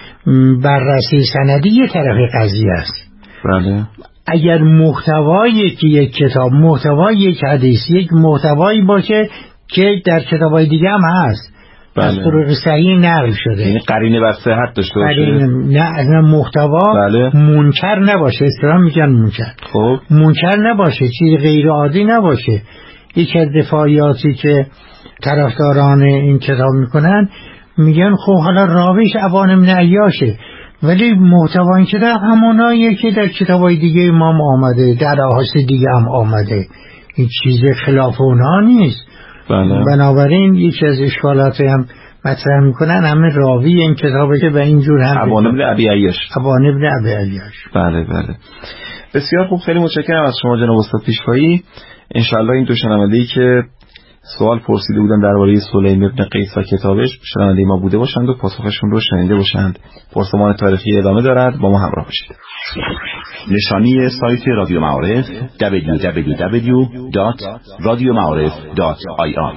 بررسی سندی یک طرف قضیه است. بله. اگر محتوای یک کتاب، محتوای یک حدیث، یک محتوایی باشه که در کتابای دیگه هم هست، از طرق صحیح نقل شده، یعنی قرینه و صحت داشته باشه، نه محتوا منکر نباشه، اصطلاحاً میگن منکر. خب منکر نباشه، چیز غیر عادی نباشه. یکی از دفاعیاتی که طرفداران این کتاب میکنن میگن خب حالا راویش ابان بن عیاشه، ولی محتوا این کتاب هموناییه که در کتابای دیگه امام آمده، در احادیث دیگه هم آمده، این چیز خلاف اونها نیست. بله. بنابراین یکی از اشکالاتی هم مطرح میکنن همه راوی این کتابه که به اینجور هم ابان بن ابی عیاش. ابان بن ابی عیاش. بله بله، بسیار خوب، خیلی متشکرم از شما جناب استاد پیشوایی. انشالله این دو شنونده‌ای که سوال پرسیده بودن درباره سلیم ابن قیس و کتابش شنونده ما بوده باشند و پاسخشون رو شنیده باشند. پرسمان تاریخی ادامه دارد، با ما همراه باشید. نشانی سایت رادیو معارف www.radiomعارف.ir.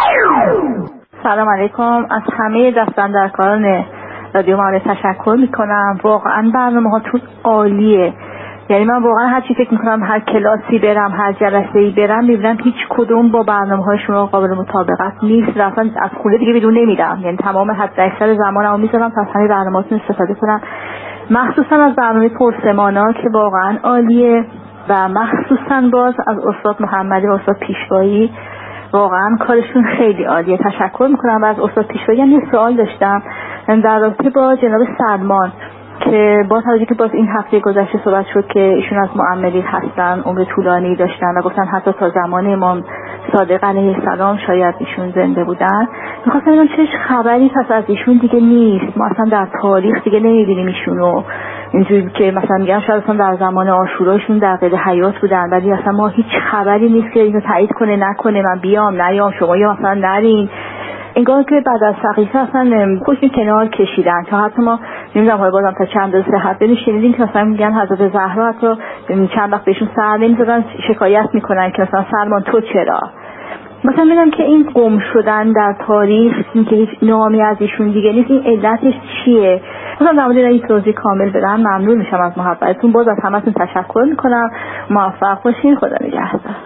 سلام علیکم، از همه دستاندرکاران رادیو معارف تشکر میکنم. واقعا برنامه‌هاتون عالیه. یعنی من واقعا هر چی فکر میکنم، هر کلاسی برم، هر جلسه‌ای برم، میبینم هیچ کدوم با برنامه‌های شما قابل مطابقت نیست. اصلا از خونه دیگه بیرون نمیرم، یعنی تمام حد اکثر زمانمو میذارم تا از همین برنامه‌هاتون استفاده کنم، مخصوصا از برنامه پرسمانا که واقعا عالیه، و مخصوصا باز از استاد محمدی و استاد پیشوایی، واقعا کارشون خیلی عالیه. تشکر میکنم. و از استاد پیشوایی هم یه سوال داشتم در رابطه با جناب سلمان که با توجه که باز این هفته گذشته صحبت شد که ایشون از معمرین هستن، عمر طولانی داشتن و گفتن حتی تا زمان امام صادق علیه السلام شاید ایشون زنده بودن. میخواستم ببینم چه خبری پس از ایشون دیگه نیست، ما اصلا در تاریخ دیگه نمیبینیم ایشونو، اینجوری که مثلا میگن شاید اصلا در زمان عاشوراشون در قید حیات بودن، ولی اصلا ما هیچ خبری نیست که اینو تایید کنه نکنه، من بیام نیام، شما یا مثلا نرین. انگار که بعد از سقیفه اصلا خوشی کنار کشیدن، تا حتی ما نمیدونم حالا بازم تا چند روز صحت بدیم شنیدیم که مثلا میگن حضرت زهرا حتی چند وقت بهشون سر نمیزدن، شکایت میکنن که مثلا سلمان تو چرا. مثلا میگم که این گم شدن در تاریخ، این که هیچ نامی از ایشون دیگه نیست، این علتش چیه؟ مثلا در مورد این توضیح کامل بدن ممنون میشم از محبتتون. باز از همتون تشکر میکنم. موفق باشین. خدا نگهدار.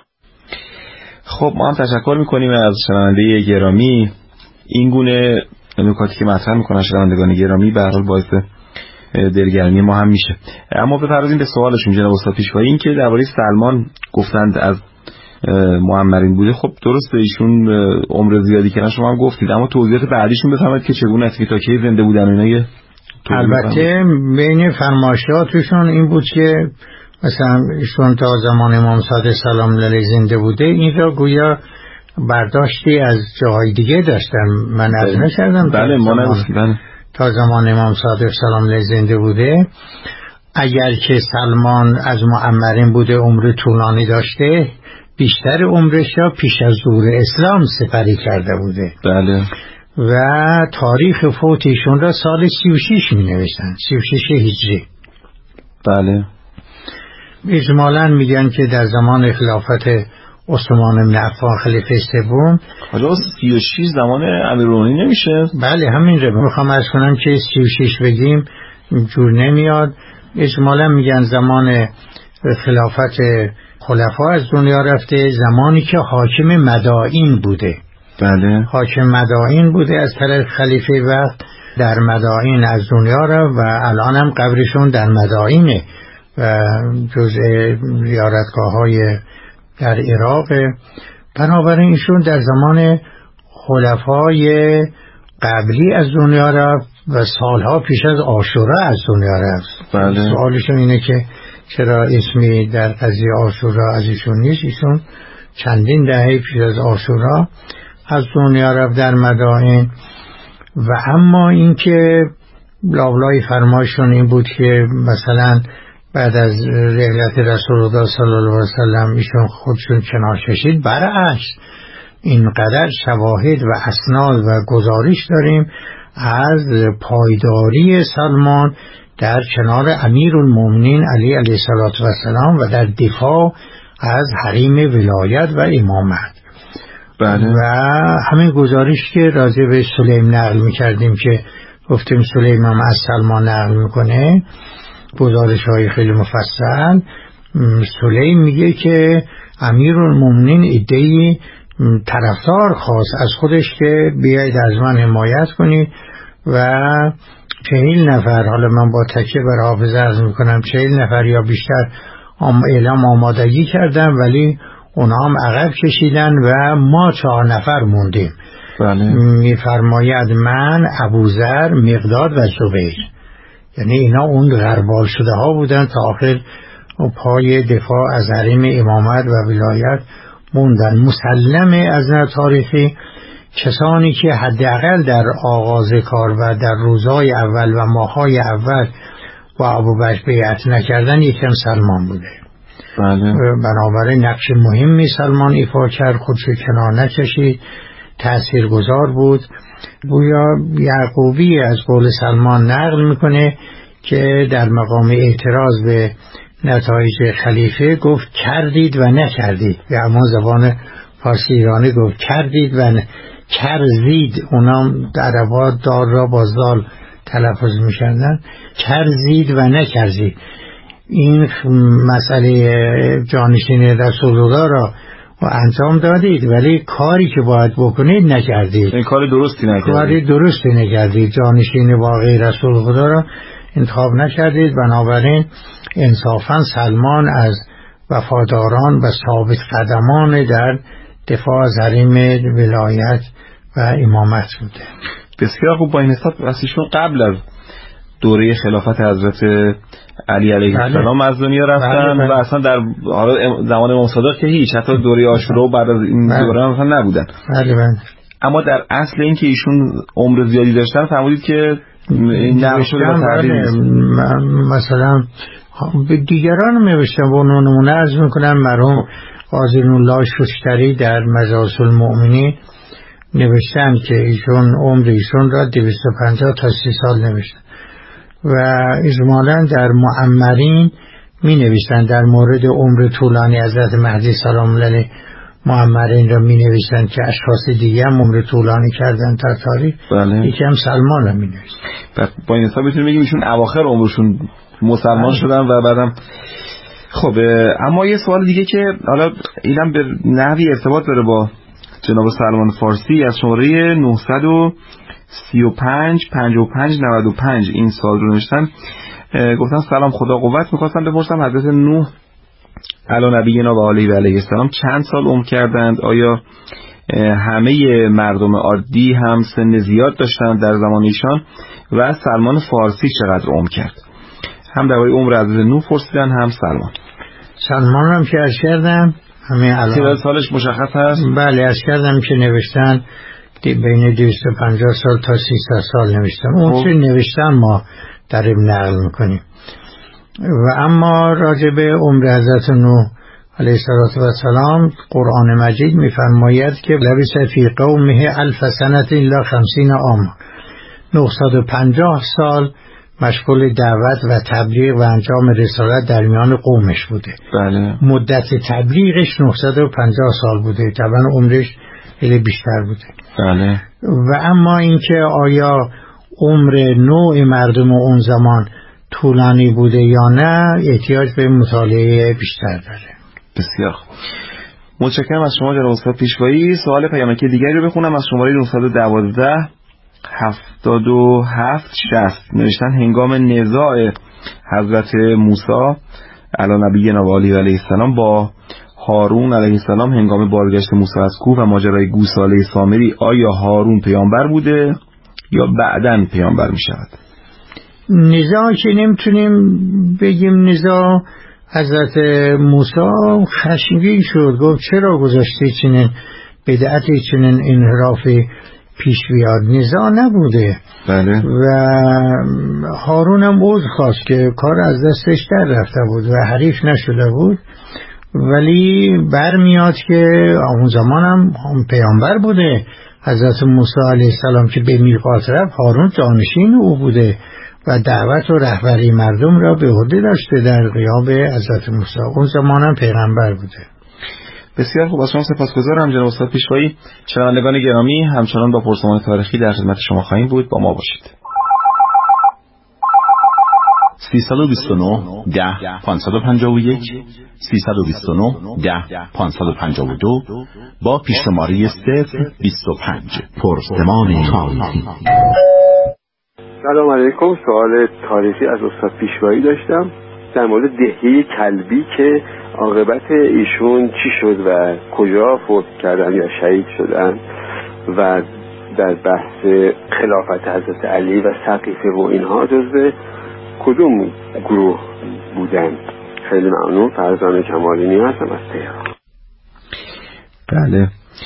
خب ما هم تشکر میکنیم از شنونده گرامی. این گونه نکاتی که مطرح میکنن شنوندگان گرامی به هر حال باعث دلگرمی ما هم میشه. اما بپردازیم به سوالشون جناب استاد پیشوایی، این که درباره سلمان گفتند از معمرین بوده. خب درسته ایشون عمر زیادی کردن، شما هم گفتید، اما توضیحات بعدیشون بفرمایید که چگونه است که تا کی زنده بودن اینا. البته بین فرمایشاتشون این بود که مثلا ایشون تا زمان امام صادق سلام علیه زنده بوده، این را گویا برداشتی از جاهای دیگه داشتن. من از نشدم بله تا زمان امام صادق سلام علیه زنده بوده. اگر که سلمان از معمرین بوده، عمر طولانی داشته، بیشتر عمرش را پیش از ظهور اسلام سپری کرده بوده. بله. و تاریخ فوت ایشون را سال 36 می نوشتن، 36 هجری. بله. اجمالاً میگن که در زمان خلافت عثمان بن عفان خلیفه سوم. حالا 36 زمان امیرالمومنین نمیشه؟ بله همین رو میخوام عرض کنم که 36 بگیم جور نمیاد. اجمالا میگن زمان خلافت خلفا از دنیا رفته، زمانی که حاکم مدائین بوده. بله. حاکم مدائین بوده از طرف خلیفه وقت در مدائین از دنیا رفت و الان هم قبرشون در مدائینه و جزء زیارتگاه‌های در عراق. بنابراین ایشون در زمان خلفای قبلی از دنیا رفت و سالها پیش از عاشورا از دنیا رفت. بله. سوالشون اینه که چرا اسمی در قضیه عاشورا از ایشون نیست؟ ایشون چندین دهه پیش از عاشورا از دنیا رفت در مدائن. و اما اینکه لابلای فرمایشون این بود که مثلا بعد از رحلت رسول الله صلی الله علیه وسلم ایشون خودشون کنار کشید. برعکس اینقدر شواهد و اسناد و گزارش داریم از پایداری سلمان در کنار امیرالمومنین علی علیه السلام و در دفاع از حریم ولایت و امامت. بله. و همین گزارش که راجع به سلیم نقل میکردیم که گفتیم سلیم هم از سلمان نقل میکنه، گزارش های خیلی مفصل. سلیم میگه که امیرالمومنین ایدهی طرفدار خواست از خودش که بیایید از من حمایت کنید و 40 نفر، حالا من با تکیه بر حافظه عرض میکنم 40 نفر یا بیشتر اعلام آمادگی کردن، ولی اونا هم عقب کشیدن و ما 4 نفر موندیم. بله. میفرماید من، ابوذر، مقداد و زبیر، یعنی اینا اون غربال شده ها بودن تا آخر پای دفاع از حریم امامت و ولایت موندن. مسلمه از نظر تاریخی کسانی که حداقل در آغاز کار و در روزهای اول و ماههای اول با ابوبکر بیعت نکردن یکم سلمان بوده. بله. بنابراین نقش مهمی سلمان ایفا کرد، خودشو کنار نکشید، تأثیرگذار بود. گویا یعقوبی از قول سلمان نقل میکنه که در مقام اعتراض به نتایج خلیفه گفت کردید و نکردید. به همون زبان فارسی ایرانی گفت کردید و کرزید، اونام در عربا دار را با زال تلفظ میکردن، کرزید و نکردید. این مسئله جانشین رسول الله را انجام دادید ولی کاری که باید بکنید نکردید. این کار درستی نکردید. کاری درستی نکردید. جانشین واقعی رسول خدا را انتخاب نکردید. بنابراین انصافا سلمان از وفاداران و ثابت قدمان در دفاع از حریم ولایت و امامت بوده. بسیار خوب. با این حساب ایشون قبل از دوره خلافت حضرت علی علیه السلام از دنیا رفتن و اصلا در زمان امام صادق که هیچ، حتی دوره عاشورا و بعد از این دوره هم اصلا نبودن. اما در اصل این که ایشون عمر زیادی داشتن فرمودید که این نقشون با تحریف مثلا به دیگران می‌نوشتن. با نمونه عرض میکنم مرحوم قاضی الله ششتری در مجالس المؤمنین نوشتن که ایشون عمر ایشون را 250 تا 30 سال نوشتن و اجمالا در معمرین می نوشتن در مورد عمر طولانی حضرت مهدی سلام الله علیه. معمرین را می نوشتن که اشخاص دیگه هم عمر طولانی کردن در تاریخ. بله. یکی هم سلمان را می نوشتن. با این حساب میتونیم بگیم ایشون اواخر عمرشون مسلمان شدن و بعدم. خب اما یه سوال دیگه که حالا اینم به نحوی ارتباط داره با جناب سلمان فارسی، از شماره 935 55 95 این سال رو نوشتن. گفتن سلام، خدا قوت. می‌خواستم بپرسم حضرت نوح علی نبینا و علیه و علیه السلام چند سال عمر کردند؟ آیا همه مردم عادی هم سن زیاد داشتند در زمان ایشان؟ و سلمان فارسی چقدر عمر کرد؟ هم درباره عمر حضرت نوح پرسیدن هم سلمان هم که عرض کردم همین الان 30 سالش مشخص هست. بله عرض کردم که نوشتن بین 250 سال تا 300 سال نوشتن. اون چه نوشتن ما داریم نقل میکنیم. و اما راجع به عمر حضرت نوح علیه السلام قرآن مجید میفرماید که لبث فی قومه 1000 سنة الا 50 عاما، 950 سال مشغول دعوت و تبلیغ و انجام رسالت در میان قومش بوده. بله. مدت تبلیغش 950 سال بوده، طبعا عمرش خیلی بیشتر بوده. بله. و اما اینکه آیا عمر نوع مردم اون زمان طولانی بوده یا نه احتیاج به مطالعه بیشتر داره. بسیار متشکرم از شما جناب استاد پیشوایی. سوال پیامکی دیگری رو بخونم از شماره 912 77 60. نوشتن هنگام نزاع حضرت موسی علی نبینا و علیه السلام با هارون علیه السلام هنگام بازگشت موسی از کوه و ماجرای گوساله سامری، آیا هارون پیامبر بوده یا بعداً پیامبر می شود؟ نزاع که نمیتونیم بگیم نزاع. حضرت موسی خشمگین شد، گفت چرا گذاشته چنین بدعتی چنین انحرافی پیش بیاد. نزاع نبوده. بله. و هارون هم عذر خواست که کار از دستش در رفته بود و حریف نشده بود، ولی برمیاد که اون زمان هم پیامبر بوده. حضرت موسی علیه السلام که به میقات رفت، هارون جانشین او بوده و دعوت و رهبری مردم را به عهده داشته در غیاب حضرت موسی. اون زمان هم پیغمبر بوده. بسیار خوب، از شما سپاسگزارم جناب استاد پیشوایی. شنوندگان گرامی، همچنان با پرسمان تاریخی در خدمت شما خواهیم بود، با ما باشید. 329 10 551 329 10 552 با پیش‌شماره 025 پرسمان تاریخی. سلام علیکم. سوال تاریخی از استاد پیشوایی داشتم در مورد دهیه کلبی که عاقبت ایشون چی شد و کجا فوت کردن یا شهید شدن و در بحث خلافت حضرت علی و سقیفه و اینها جزو کدوم گروه بودن؟ خیلی ممنون. فرزان کمالینی هستم از تهران. بله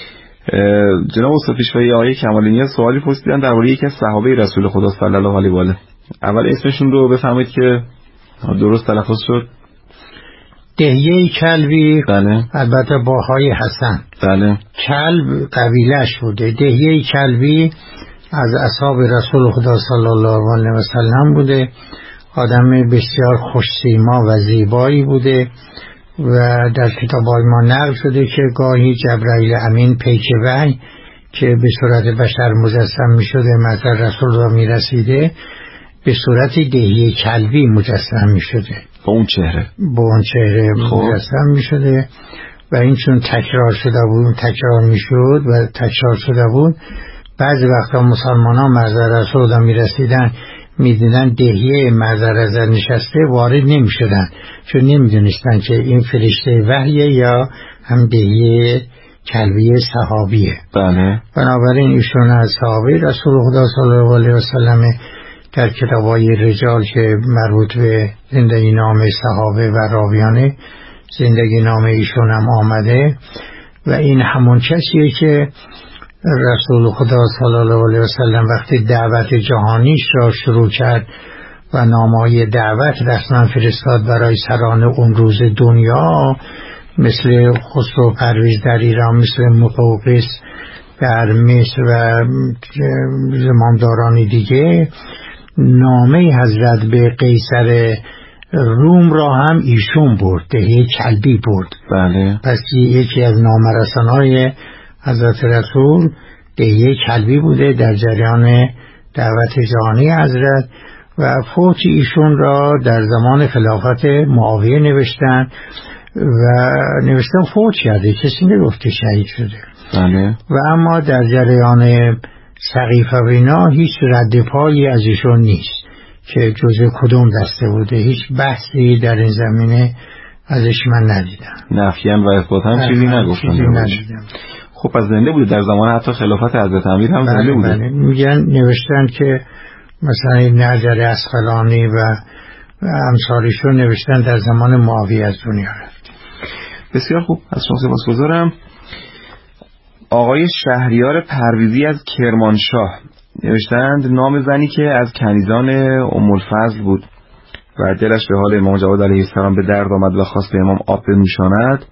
جناب استاد پیشوایی، آقای کمالینی سوالی پرسیدن درباره یکی از صحابه رسول خدا صلی الله علیه و آله. اول اسمشون رو بفرمایید که درست تلفظ شد. دهیه کلبی. بله. البته با های حسن. بله. کلب قبیلش بوده. دهیه کلبی از اصحاب رسول خدا صلی الله علیه و سلم بوده. آدم بسیار خوش‌سیما و زیبایی بوده و در کتاب‌های ما نقل شده که گاهی جبرائیل امین پیک وحی که به صورت بشر مجسم می‌شده مثلا رسول را می‌رسیده، به صورت دهیه کلبی مجسم می‌شده. با اون چهره مجسم می‌شده و این چون تکرار می‌شد و تکرار شده بود، بعضی وقتا مسلمانان محضر رسول را می‌رسیدن میدیدن دهیه محضر نشسته، وارد نمی‌شدن چون نمی‌دونستن که این فرشته وحیه یا هم دهیه کلبی صحابیه. بله. بنابراین ایشون از صحابه رسول خدا صلی الله علیه و سلم در کتاب‌های رجال که مربوط به زندگی نام صحابه و راویان زندگی نام ایشون هم آمده و این همون کسیه که رسول خدا صلی الله علیه و سلم وقتی دعوت جهانیش را شروع کرد و نامه‌های دعوت رسما فرستاد برای سران اون روز دنیا، مثل خسرو پرویز در ایران، مثل مقوقس در مصر و زمامداران دیگه، نامه حضرت به قیصر روم را هم ایشون برد، دهیه کلبی برد. بله. پس یکی از نامرسان‌های حضرت رسول دهیه کلبی بوده در جریان دعوت جهانی حضرت و فوت ایشون را در زمان خلافت معاویه نوشتن فوت کرده، کسی نگفته شهید شده. بله. و اما در جریان سقیفه و اینا هیچ رد پایی از ایشون نیست که جزء کدوم دسته بوده. هیچ بحثی در این زمینه ازش من ندیدم. نفیاً و اثباتاً چیزی نگفتن. خب از زنده بوده در زمان حتی خلافت حضرت امیر هم زنده بوده. بله. میگن نوشتن که مثلا ابن حجر اسقلانی و امثالشون نوشتن در زمان معاویه از دنیا رفت. بسیار خوب، از شما سپاسگزارم. آقای شهریار پرویزی از کرمانشاه نوشتند نام زنی که از کنیزان ام الفضل بود و دلش به حال امام جواد علیه السلام به درد آمد و خواست به امام آب بنوشاند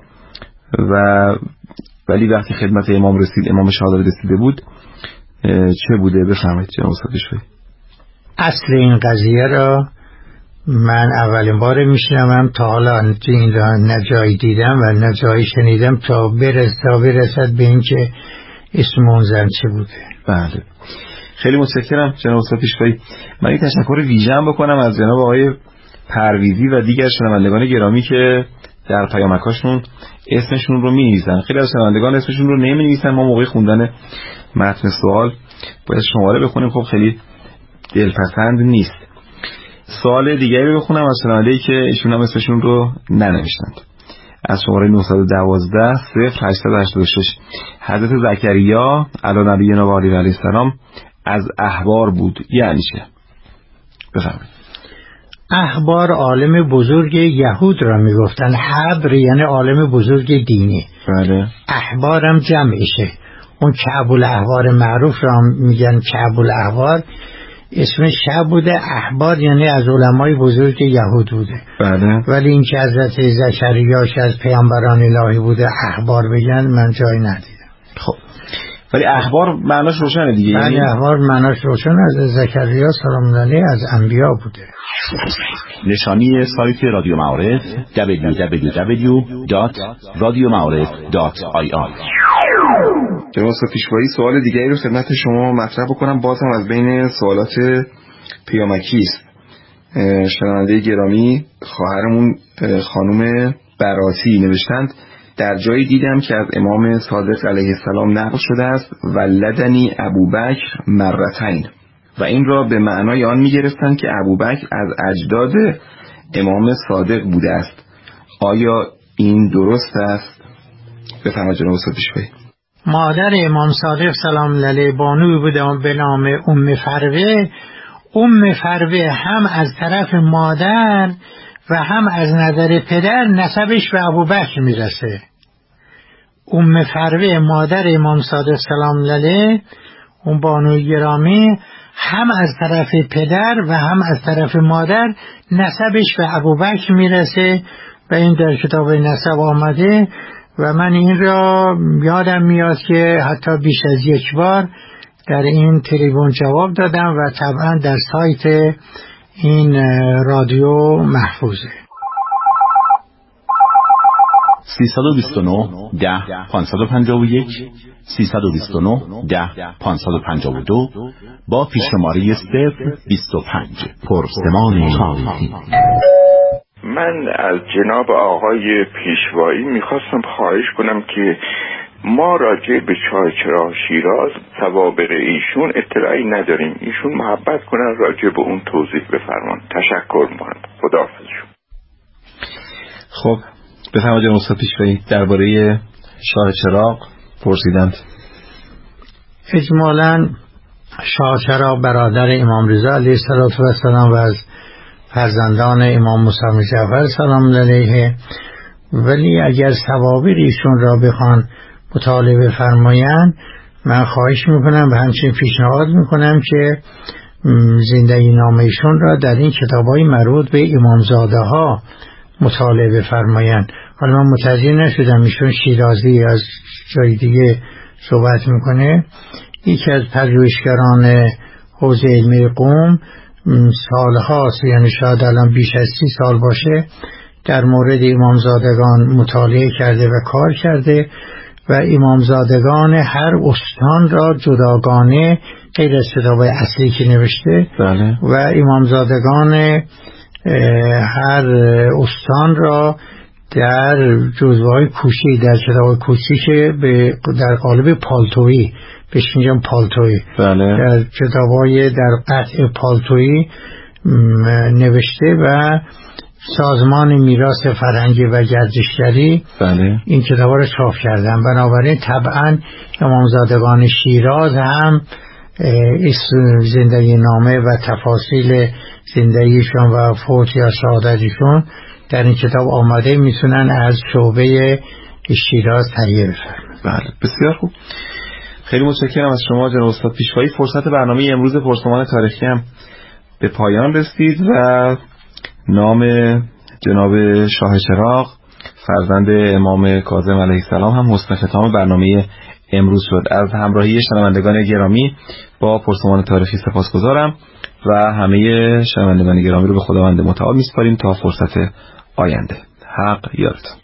ولی وقتی خدمت امام رسید، امام شهادت رسیده بود، چه بوده؟ بفرمایید جناب استاد پیشوایی. اصل این قضیه را من اولین بار میشنوم، تا حالا این را نه جایی دیدم و نه جایی شنیدم تا برسد به این که اسم اون زن چه بوده. بله، خیلی متشکرم جناب استاد پیشوایی. من یک تشکر ویژه‌ام بکنم از جناب آقای پرویزی و دیگر شنوندگان گرامی که در پیامک‌هاشون اسمشون رو می‌نویسن. خیلی از شنوندگان اسمشون رو نمی‌نویسن، ما موقع خوندن متن سوال باید شماره بخونیم، خب خیلی دلپسند نیست. سوال دیگری رو بخونم از شنونده‌ای که ایشون هم اسمشون رو ننوشتند. از شماره 912 0886 حضرت زکریا علی نبینا و علیه السلام از احبار بود، یعنی چه؟ بفرمایید. احبار عالم بزرگ یهود را میگفتن. حبر یعنی عالم بزرگ دینی. بله. احبارم جمعشه. اون کعب الاحبار معروف را میگن کعب الاحبار، اسمش شب بوده. احبار یعنی از علمای بزرگ یهود بوده. بله. ولی این که حضرت زکریاش از پیامبران الهی بوده احبار بگن من جایی ندیدم. خب ولی احبار معناش روشنه دیگه. یعنی احبار معناش روشنه، از زکریا سلام علیه از انبیا بوده. نشانی سایت رادیو معارف www.radiomعارف.ir. جناب استاد پیشوایی سوال دیگری رو خدمت شما مطرح بکنم، بازم از بین سوالات پیامکی است. شنونده گرامی خواهرمون خانم براتی نوشتند در جایی دیدم که از امام صادق علیه السلام نقل شده است ولدنی ابوبکر مرتین، و این را به معنای آن می‌گرفتند که ابوبکر از اجداد امام صادق بوده است. آیا این درست است؟ بفرمایید جناب استاد پیشوایی. مادر امام صادق سلام علیه بانوی بوده به نام ام فروه. ام فروه هم از طرف مادر و هم از نظر پدر نسبش به ابوبکر میرسه. ام فروه مادر امام صادق سلام علیه، اون بانوی گرامی، هم از طرف پدر و هم از طرف مادر نسبش به ابوبکر میرسه و این در کتاب نسب آمده و من این را یادم میاد که حتی بیش از یک بار در این تریبون جواب دادم و طبعا در سایت این رادیو محفوظه. 329 10 551 329 10 552 با پیشماره 025 پرسمان تاریخی. من از جناب آقای پیشوایی میخواستم خواهش کنم که ما راجع به چای چراغ شیراز سوابق ایشون اطلاعی نداریم، ایشون محبت کنن راجع به اون توضیح بفرمان. تشکر میکنم. خداحافظ. خب بفرمایید جناب استاد پیشوایی درباره شاه چراغ پرسیدند. اجمالاً شاه چراغ برادر امام رضا علیه السلام و از فرزندان امام موسی جعفر سلام علیه، ولی اگر سوابق ایشون را بخوان مطالعه فرمایند من خواهش میکنم و همچنین پیشنهاد میکنم که زندگی نامه ایشون را در این کتاب‌های مربوط به امامزاده ها مطالعه بفرمایند. حالا من متوجه نشدم ایشون شیرازی از جای دیگه صحبت میکنه. یکی از پژوهشگران حوزه علمی قم سالهاست، یعنی شاید الان بیش از 30 سال باشه، در مورد امامزادگان مطالعه کرده و کار کرده و امامزادگان هر استان را جداگانه غیر از کتاب‌های اصلی که نوشته بله. و امامزادگان هر استان را در جزوه‌های کوچی در کتاب‌های کوچی که در قالب پالتویی بهش میگم پالتویی بله. در کتاب‌های در قطع پالتویی نوشته و سازمان میراث فرهنگی و گردشگری بله. این کتاب‌ها را چاپ کردن. بنابراین طبعا امامزادگان شیراز هم زندگی نامه و تفاصیل زندگیشون و فوت یا شهادتشون در این کتاب آماده، میتونن از شعبه شیراز تهیه بفرمایند. بله بسیار خوب. خیلی متشکرم از شما جناب استاد پیشوایی. فرصت برنامه امروز پرسمان تاریخی هم به پایان رسید و نام جناب شاه چراغ فرزند امام کاظم علیه السلام هم حسن ختام برنامه امروز شد. از همراهی شنوندگان گرامی با پرسمان تاریخی سپاسگزارم و همه شنوندگان گرامی رو به خداوند متعال میسپاریم تا فرصت آینده. حق یارتون.